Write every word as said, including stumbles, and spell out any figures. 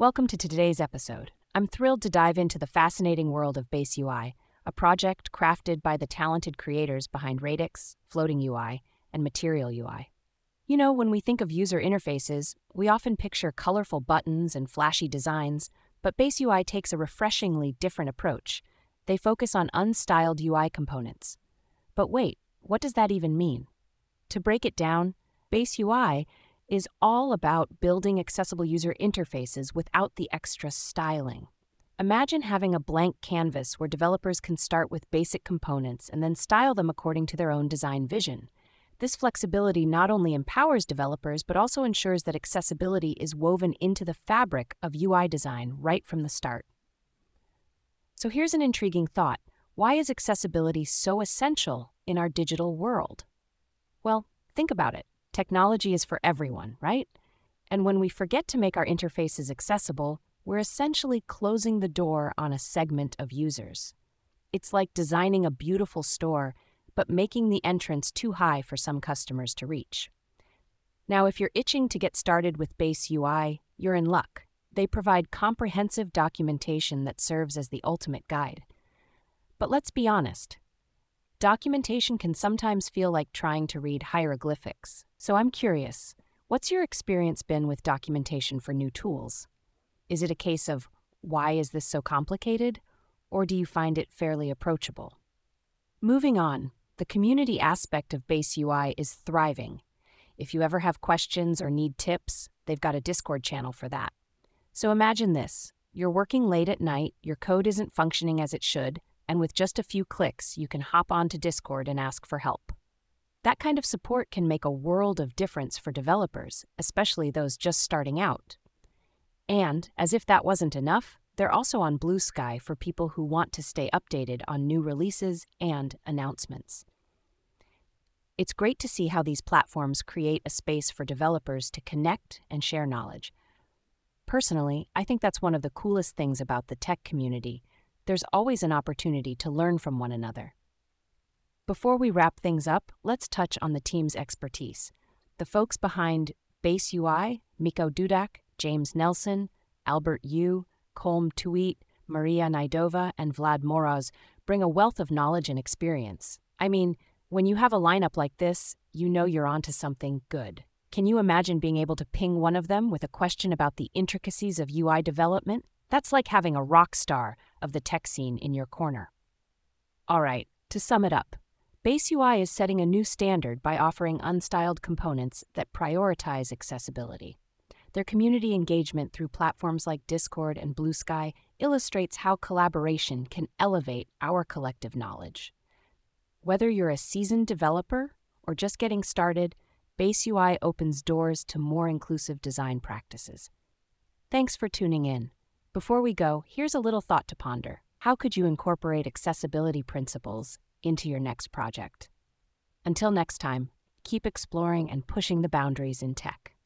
Welcome to today's episode. I'm thrilled to dive into the fascinating world of Base U I, a project crafted by the talented creators behind Radix, Floating U I, and Material U I. You know, when we think of user interfaces, we often picture colorful buttons and flashy designs, but Base U I takes a refreshingly different approach. They focus on unstyled U I components. But wait, what does that even mean? To break it down, Base U I is all about building accessible user interfaces without the extra styling. Imagine having a blank canvas where developers can start with basic components and then style them according to their own design vision. This flexibility not only empowers developers but also ensures that accessibility is woven into the fabric of U I design right from the start. So here's an intriguing thought. Why is accessibility so essential in our digital world? Well, think about it. Technology is for everyone, right? And when we forget to make our interfaces accessible, we're essentially closing the door on a segment of users. It's like designing a beautiful store, but making the entrance too high for some customers to reach. Now, if you're itching to get started with Base U I, you're in luck. They provide comprehensive documentation that serves as the ultimate guide. But let's be honest. Documentation can sometimes feel like trying to read hieroglyphics. So I'm curious, what's your experience been with documentation for new tools? Is it a case of, why is this so complicated? Or do you find it fairly approachable? Moving on, the community aspect of Base U I is thriving. If you ever have questions or need tips, they've got a Discord channel for that. So imagine this. You're working late at night, your code isn't functioning as it should, and with just a few clicks, you can hop onto Discord and ask for help. That kind of support can make a world of difference for developers, especially those just starting out. And, as if that wasn't enough, they're also on Blue Sky for people who want to stay updated on new releases and announcements. It's great to see how these platforms create a space for developers to connect and share knowledge. Personally, I think that's one of the coolest things about the tech community. There's always an opportunity to learn from one another. Before we wrap things up, let's touch on the team's expertise. The folks behind Base U I, Miko Dudak, James Nelson, Albert Yu, Colm Tuit, Maria Naidova, and Vlad Moroz bring a wealth of knowledge and experience. I mean, when you have a lineup like this, you know you're onto something good. Can you imagine being able to ping one of them with a question about the intricacies of U I development? That's like having a rock star of the tech scene in your corner. All right, to sum it up, Base U I is setting a new standard by offering unstyled components that prioritize accessibility. Their community engagement through platforms like Discord and Blue Sky illustrates how collaboration can elevate our collective knowledge. Whether you're a seasoned developer or just getting started, Base U I opens doors to more inclusive design practices. Thanks for tuning in. Before we go, here's a little thought to ponder. How could you incorporate accessibility principles into your next project? Until next time, keep exploring and pushing the boundaries in tech.